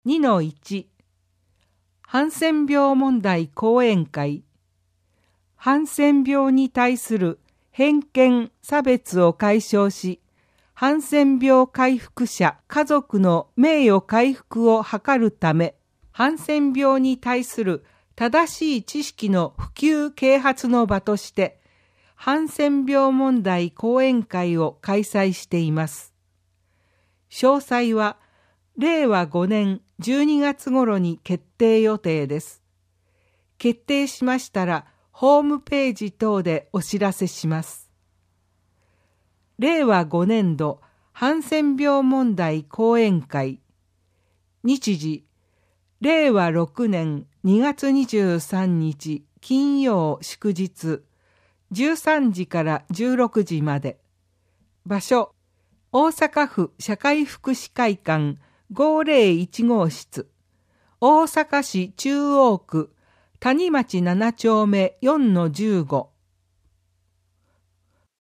2-1 ハンセン病問題講演会。ハンセン病に対する偏見・差別を解消し、ハンセン病回復者家族の名誉回復を図るため、ハンセン病に対する正しい知識の普及啓発の場として、ハンセン病問題講演会を開催しています。詳細は、令和5年12月頃に決定予定です。決定しましたら、ホームページ等でお知らせします。令和5年度ハンセン病問題講演会。日時、令和6年2月23日金曜祝日、13時から16時まで。場所、大阪府社会福祉会館501号室、大阪市中央区谷町7丁目4-15